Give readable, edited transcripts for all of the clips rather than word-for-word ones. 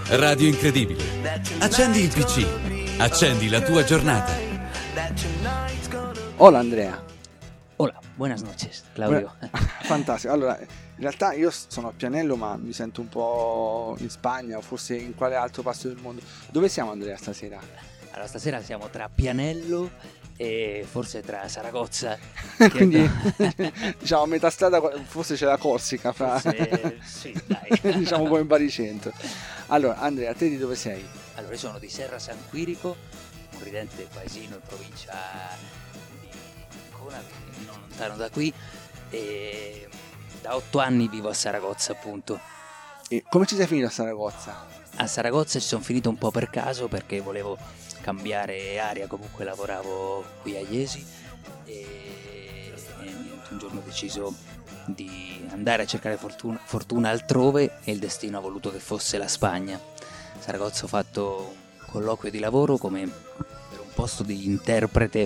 Radio Incredibile. Accendi il PC. Accendi la tua giornata. Hola Andrea. Hola, buenas noches, Claudio. Fantastico. Allora, in realtà io sono a Pianello, ma mi sento un po' in Spagna o forse in quale altro posto del mondo. Dove siamo, Andrea, stasera? Allora, stasera siamo tra Pianello e forse tra Saragozza. Quindi diciamo a metà strada, forse c'è la Corsica fra... Sì, dai. Diciamo un po' in baricentro. Allora, Andrea, te di dove sei? Allora, io sono di Serra San Quirico, un ridente paesino in provincia di Ancona, quindi non lontano da qui, e da 8 anni vivo a Saragozza, appunto. E come ci sei finito a Saragozza? A Saragozza ci sono finito un po' per caso perché volevo cambiare aria, comunque lavoravo qui a Iesi e niente, un giorno ho deciso di andare a cercare fortuna altrove e il destino ha voluto che fosse la Spagna. A Saragozza ho fatto un colloquio di lavoro come per un posto di interprete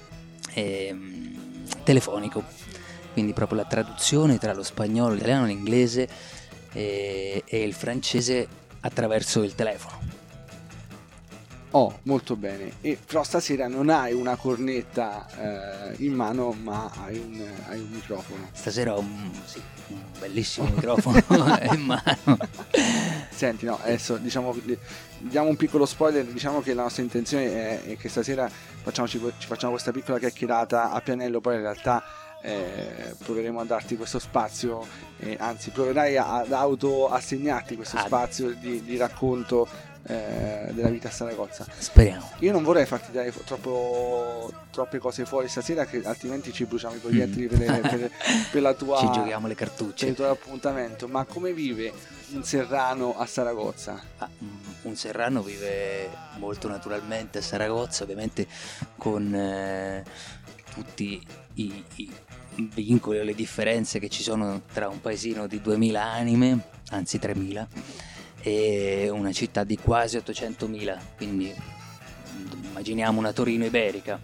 telefonico, quindi proprio la traduzione tra lo spagnolo, l'italiano, l'inglese e il francese attraverso il telefono. Oh, molto bene. E però stasera non hai una cornetta in mano, ma hai un microfono. Stasera ho un bellissimo microfono in mano. Senti, no, adesso diciamo, diamo un piccolo spoiler, diciamo che la nostra intenzione è che stasera ci facciamo questa piccola chiacchierata a Pianello, poi in realtà proveremo a darti questo spazio, anzi proverai ad autoassegnarti questo spazio di racconto della vita a Saragozza. Speriamo. Io non vorrei farti dare troppe cose fuori stasera, che altrimenti ci bruciamo i proiettili per la tua, ci giochiamo le cartucce, per il tuo appuntamento. Ma come vive un serrano a Saragozza? Un serrano vive molto naturalmente a Saragozza, ovviamente con tutti i vincoli o le differenze che ci sono tra un paesino di 2000 anime, anzi 3000, e una città di quasi 800.000, quindi immaginiamo una Torino iberica.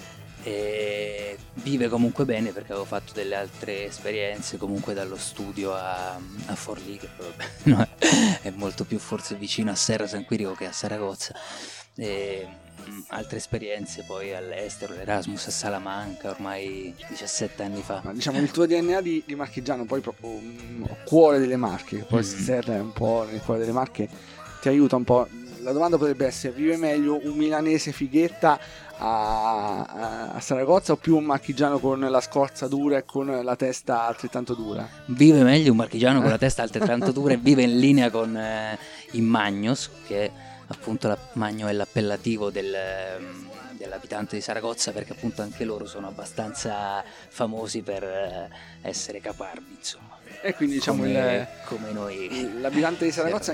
E vive comunque bene perché avevo fatto delle altre esperienze comunque dallo studio a Forlì, che no, è molto più forse vicino a Serra San Quirico che a Saragozza, e altre esperienze poi all'estero, l'Erasmus a Salamanca ormai 17 anni fa. Ma diciamo il tuo DNA di marchigiano, poi proprio cuore delle Marche, poi Serra è un po' nel cuore delle Marche, ti aiuta un po'. La domanda potrebbe essere: vive meglio un milanese fighetta a Saragozza o più un marchigiano con la scorza dura e con la testa altrettanto dura? Vive meglio un marchigiano con la testa altrettanto dura e vive in linea con i Magnos, che appunto Magno è l'appellativo dell'abitante di Saragozza, perché appunto anche loro sono abbastanza famosi per essere caparbi, insomma. E quindi diciamo come noi. L'abitante di Saragozza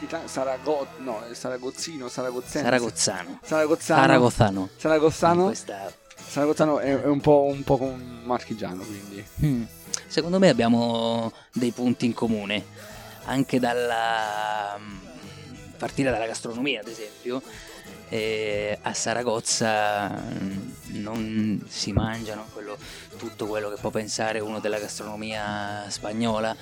Saragozzano è un po' un marchigiano, quindi. Secondo me abbiamo dei punti in comune, anche partire dalla gastronomia, ad esempio. A Saragozza non si mangiano tutto quello che può pensare uno della gastronomia spagnola,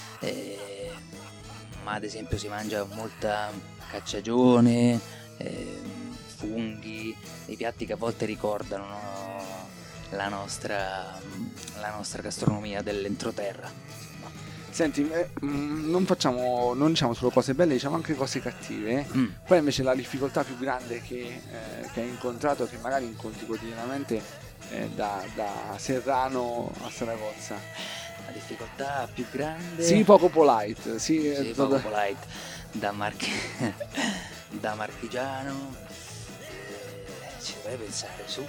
ma ad esempio si mangia molta cacciagione, funghi, dei piatti che a volte ricordano, no, la nostra gastronomia dell'entroterra. Senti, non diciamo solo cose belle, diciamo anche cose cattive. Poi invece la difficoltà più grande che hai incontrato, che magari incontri quotidianamente, da serrano a Saragozza. La difficoltà più grande? Sì, poco polite. Poco polite. Da marchigiano, ci dovrei pensare su.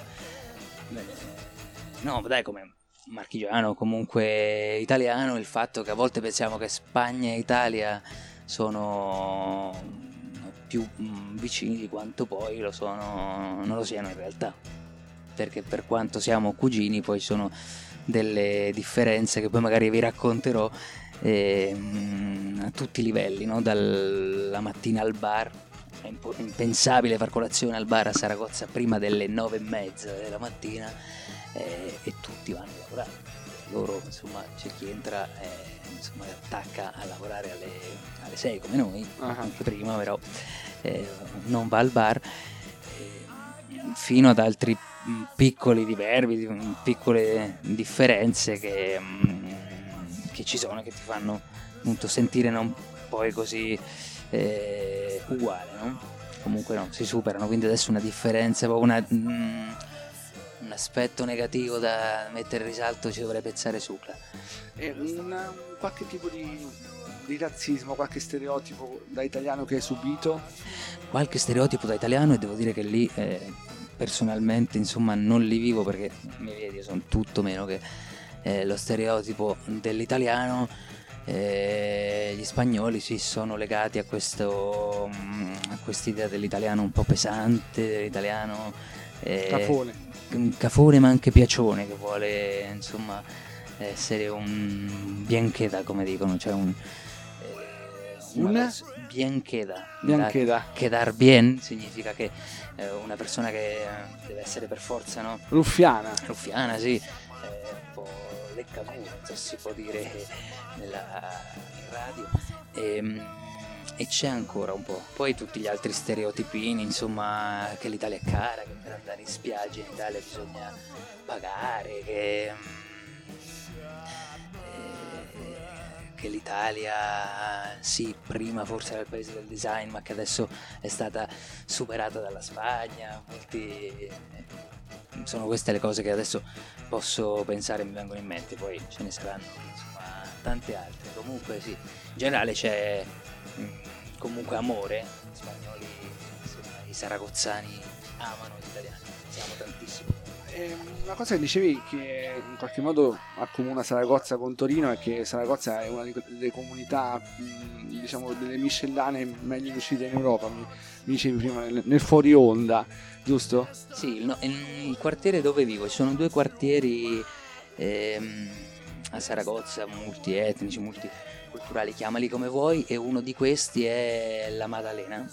No, dai, come marchigiano, comunque italiano, il fatto che a volte pensiamo che Spagna e Italia sono più vicini di quanto poi non lo siano in realtà, perché per quanto siamo cugini poi sono delle differenze che poi magari vi racconterò a tutti i livelli, no? Dalla mattina al bar, è impensabile far colazione al bar a Saragozza prima delle 9:30 della mattina, e tutti vanno a lavorare. loro insomma c'è chi entra insomma attacca a lavorare alle 6 come noi, anche prima, però non va al bar, fino ad altri piccoli diverbi, piccole differenze che ci sono, che ti fanno appunto sentire non poi così uguale, no? Comunque no, si superano, quindi adesso una differenza, un aspetto negativo da mettere in risalto ci dovrebbe pensare Sucla. Qualche tipo di razzismo, qualche stereotipo da italiano che hai subito? Qualche stereotipo da italiano, e devo dire che lì personalmente insomma non li vivo, perché mi vedi, io sono tutto meno che lo stereotipo dell'italiano. Gli spagnoli sì, sono legati a quest'idea dell'italiano un po' pesante, dell'italiano cafone ma anche piacione, che vuole insomma essere un bien queda, come dicono, cioè un bien queda. Quedar bien significa che una persona che deve essere per forza, no? Ruffiana, sì, un po' leccamura, non so se si può dire in radio, e c'è ancora un po'. Poi tutti gli altri stereotipini, insomma, che l'Italia è cara, che per andare in spiaggia in Italia bisogna pagare, che l'Italia sì, prima forse era il paese del design, ma che adesso è stata superata dalla Spagna. Sono queste le cose che adesso posso pensare, mi vengono in mente, poi ce ne saranno insomma tante altre. Comunque sì, in generale c'è comunque amore. Gli spagnoli, insomma, i saragozzani amano gli italiani, siamo tantissimo. Una cosa che dicevi che in qualche modo accomuna Saragozza con Torino è che Saragozza è una delle comunità, diciamo, delle miscellanee meglio riuscite in Europa. Mi dicevi prima nel fuori onda, giusto? Sì, il quartiere dove vivo, ci sono 2 quartieri a Saragozza, multietnici, multiculturali, chiamali come vuoi, e uno di questi è la Maddalena,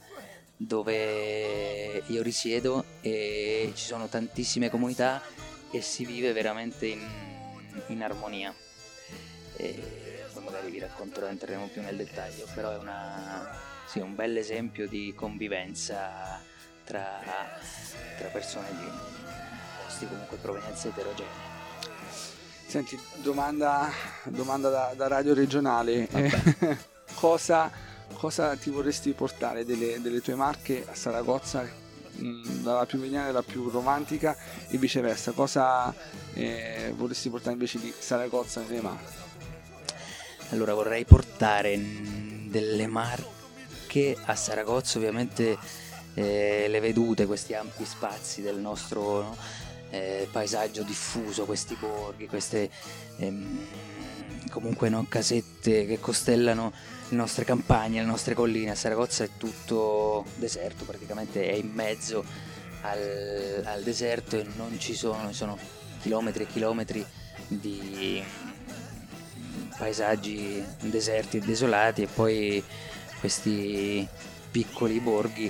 dove io risiedo, e ci sono tantissime comunità e si vive veramente in armonia. Poi magari vi racconterò, entreremo più nel dettaglio, però è un bel esempio di convivenza tra persone di posti comunque provenienze eterogenee. Senti, domanda da radio regionale. Cosa ti vorresti portare delle tue Marche a Saragozza, dalla più veniale alla più romantica, e viceversa? Cosa vorresti portare invece di Saragozza nelle Marche? Allora, vorrei portare delle Marche a Saragozza, ovviamente le vedute, questi ampi spazi del nostro, no? Paesaggio diffuso, questi borghi, queste comunque, no, casette che costellano le nostre campagne, le nostre colline. A Saragozza è tutto deserto, praticamente è in mezzo al deserto, e non ci sono chilometri e chilometri di paesaggi deserti e desolati, e poi questi piccoli borghi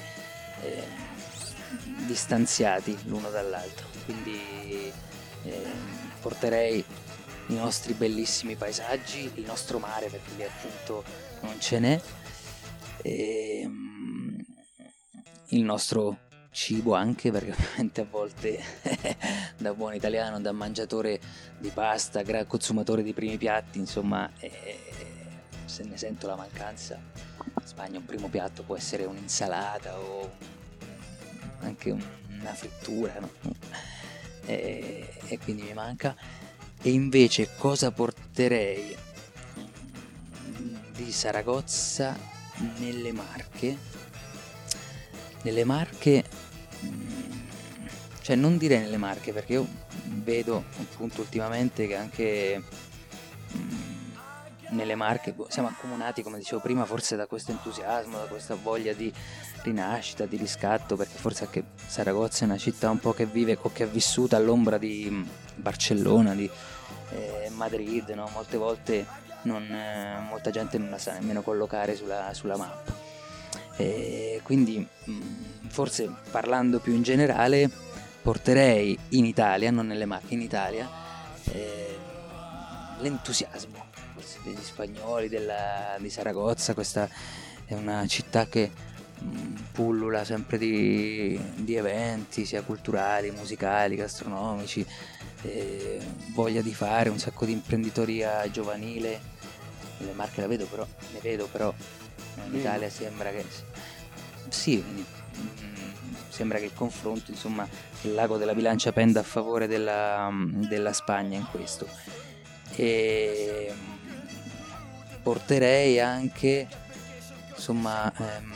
distanziati l'uno dall'altro. Quindi porterei i nostri bellissimi paesaggi, il nostro mare, perché lì appunto non ce n'è, il nostro cibo anche, perché ovviamente a volte da buon italiano, da mangiatore di pasta, consumatore di primi piatti, insomma, se ne sento la mancanza. In Spagna un primo piatto può essere un'insalata o anche una frittura, no? E quindi mi manca. E invece cosa porterei di Saragozza nelle Marche? Nelle Marche, cioè non direi nelle Marche, perché io vedo appunto ultimamente che anche nelle Marche siamo accomunati, come dicevo prima, forse da questo entusiasmo, da questa voglia di rinascita, di riscatto, perché forse anche Saragozza è una città un po' che vive o che è vissuta all'ombra di Barcellona, di Madrid, no? Molte volte molta gente non la sa nemmeno collocare sulla mappa, quindi forse, parlando più in generale, porterei in Italia, non nelle Marche, in Italia, l'entusiasmo forse degli spagnoli di Saragozza. Questa è una città che pullula sempre di eventi sia culturali, musicali, gastronomici, voglia di fare, un sacco di imprenditoria giovanile. Le Marche ne vedo però in Italia sembra che sembra che il confronto, insomma, il lago della bilancia penda a favore della Spagna in questo. E porterei anche, insomma,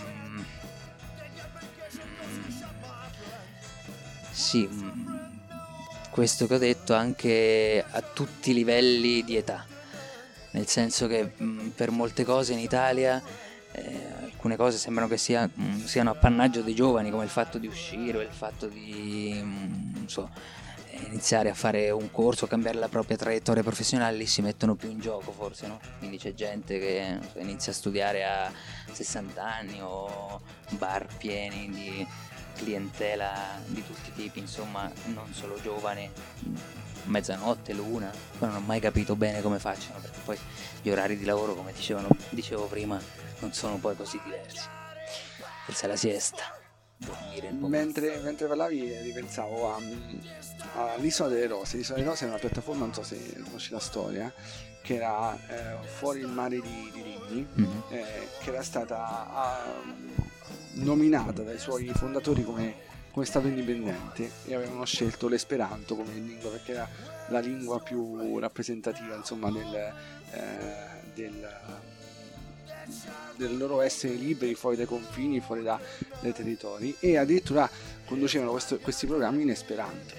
questo che ho detto anche a tutti i livelli di età, nel senso che per molte cose in Italia alcune cose sembrano che siano appannaggio dei giovani, come il fatto di uscire o il fatto di iniziare a fare un corso, cambiare la propria traiettoria professionale. Lì si mettono più in gioco forse, no? Quindi c'è gente che inizia a studiare a 60 anni o bar pieni di clientela di tutti i tipi, insomma, non solo giovani, mezzanotte, l'una. Poi non ho mai capito bene come facciano, perché poi gli orari di lavoro, come dicevo prima, non sono poi così diversi. Forse la siesta, dormire un po'. Mentre parlavi ripensavo all'Isola delle Rose. L'Isola delle Rose è una piattaforma, non so se conosci la storia, che era fuori il mare di Rimini, che era stata nominata dai suoi fondatori come stato indipendente, e avevano scelto l'esperanto come lingua perché era la lingua più rappresentativa, insomma, del loro essere liberi fuori dai confini, fuori dai territori, e addirittura conducevano questi programmi in esperanto.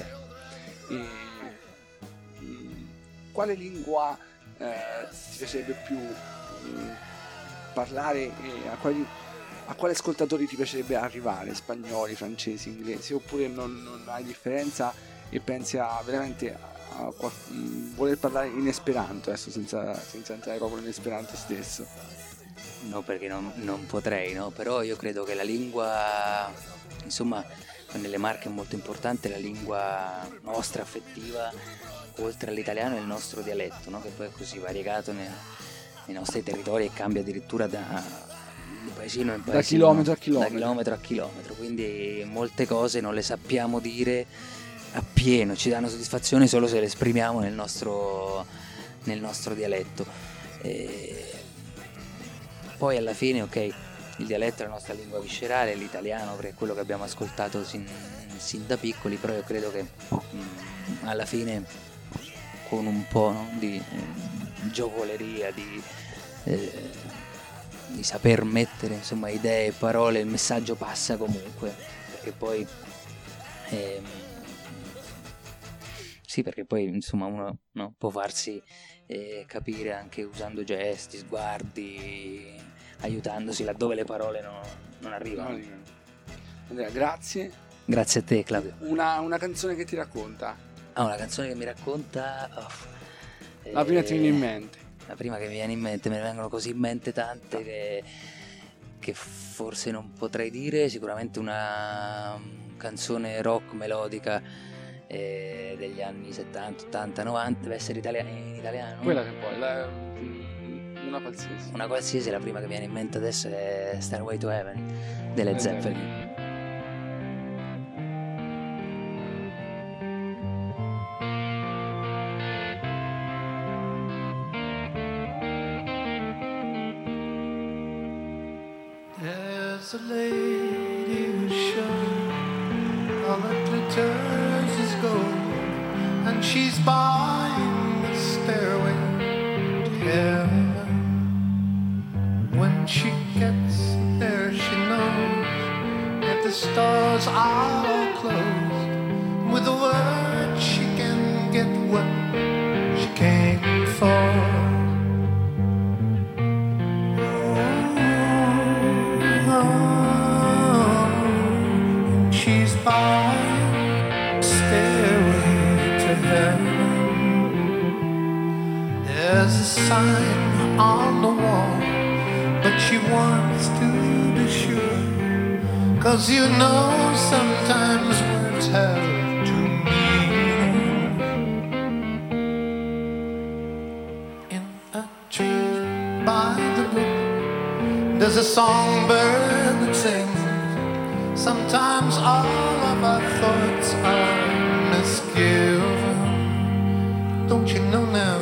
Quale lingua ti piacerebbe più parlare, e a quali ascoltatori ti piacerebbe arrivare? Spagnoli, francesi, inglesi? Oppure non hai differenza e pensi veramente a voler parlare in esperanto adesso, senza entrare proprio in esperanto stesso? No, perché non potrei, no? Però io credo che la lingua, insomma, nelle Marche è molto importante la lingua nostra affettiva, oltre all'italiano, è il nostro dialetto, no? Che poi è così variegato nei nostri territori e cambia addirittura da paesino in paesino, da chilometro a chilometro, quindi molte cose non le sappiamo dire appieno, ci danno soddisfazione solo se le esprimiamo nel nostro dialetto. Poi alla fine, ok, il dialetto è la nostra lingua viscerale, l'italiano perché è quello che abbiamo ascoltato sin da piccoli, però io credo che alla fine con un po', no, di giocoleria, di saper mettere, insomma, idee e parole, il messaggio passa comunque, perché poi perché poi insomma uno, no, può farsi capire anche usando gesti, sguardi, aiutandosi laddove le parole non arrivano. Andrea, grazie a te, Claudio. Una canzone che ti racconta? Una canzone che mi racconta, la prima che ti viene in mente? La prima che mi viene in mente, me ne vengono così in mente tante che forse non potrei dire. Sicuramente una canzone rock melodica degli anni 70, 80, 90, deve essere in italiano. Quella che poi, una qualsiasi. La prima che viene in mente adesso è Stairway to Heaven delle Zeppelin. There's a lady who's sure all that glitters is gold, and she's buying the stairway to heaven. When she gets there, she knows that the stars are all closed. With a word, she can get what she came for. She's buying stairway to heaven. There's a sign on the wall, but she wants to be sure, 'cause you know sometimes words have to mean. There's a songbird that sings. Sometimes all of our thoughts are misgiven. Don't you know now?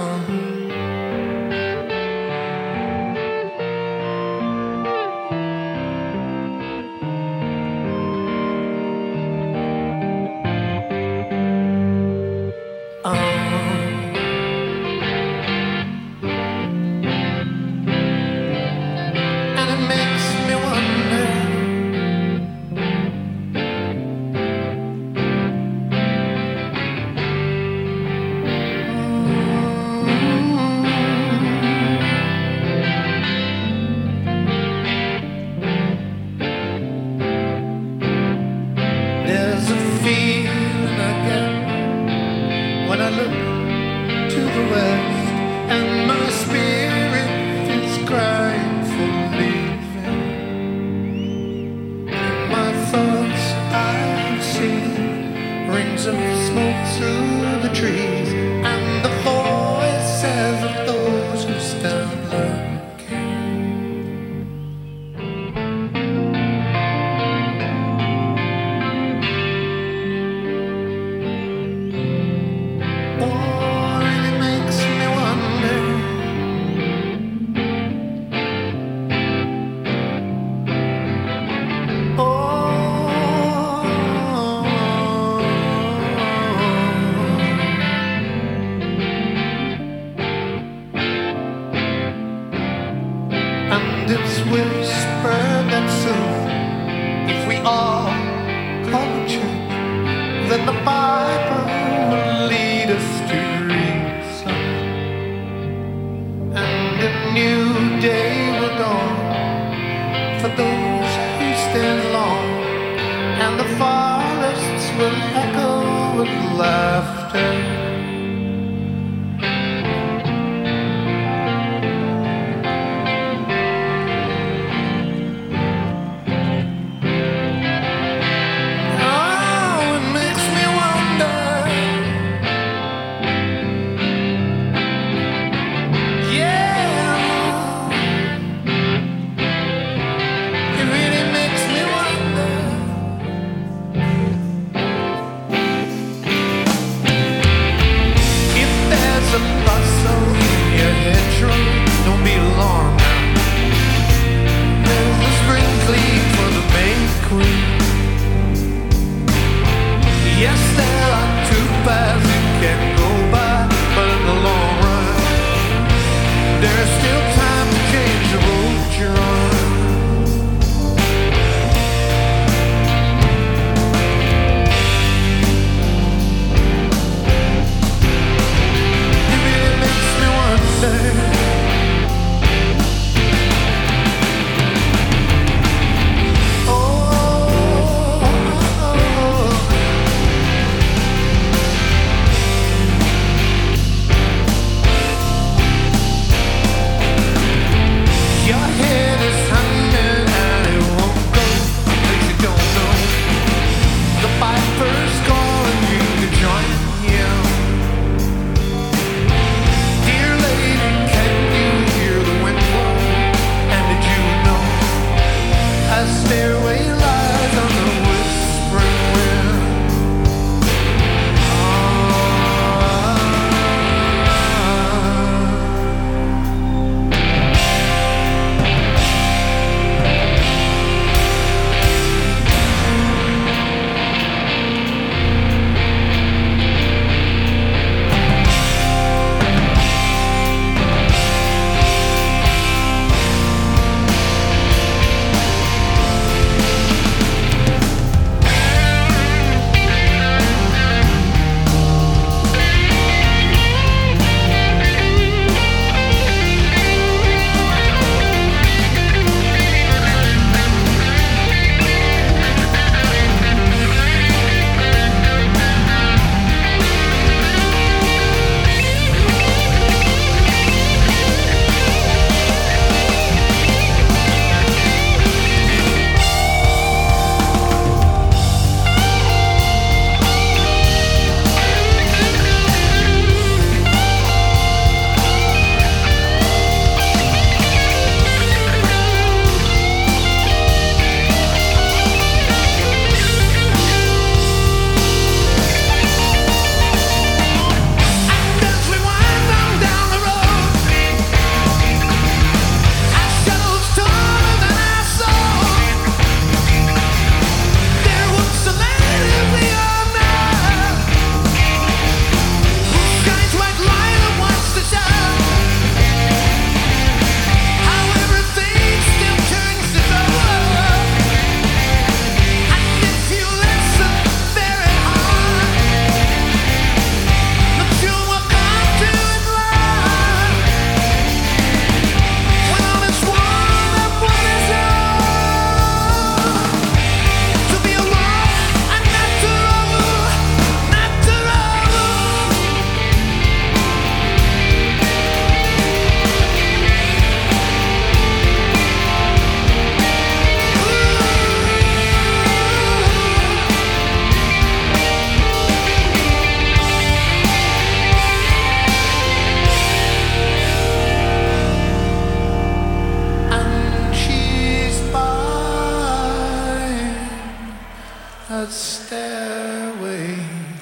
that stairway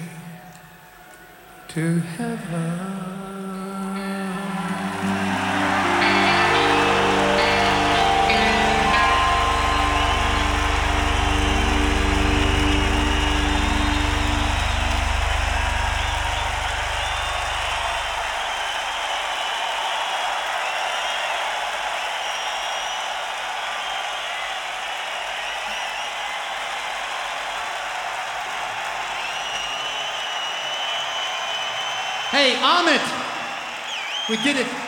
to heaven. Hey, Ahmet! We did it.